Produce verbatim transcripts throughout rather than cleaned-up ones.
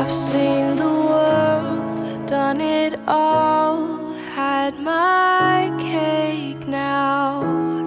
I've seen the world, done it all, had my cake now.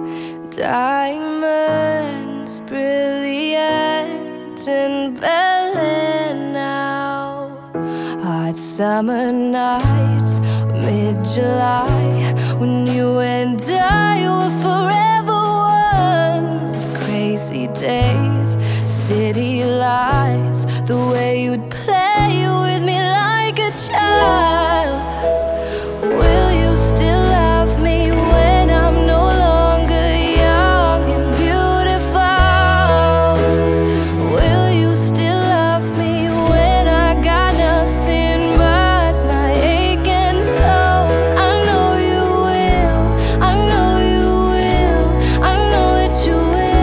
Diamonds, brilliant and Bel now. Hot summer nights, mid-July, when you and I were forever one. Those crazy days, city lights, the way you'd play with me like a child. Will you still love me when I'm no longer young and beautiful? Will you still love me when I got nothing but my aching soul? I know you will, I know you will, I know that you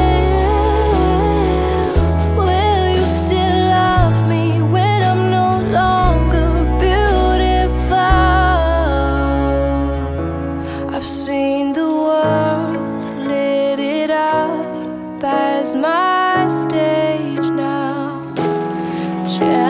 will. Will you still love me when I'm no longer beautiful? I've seen the world, lit it up as my stage now.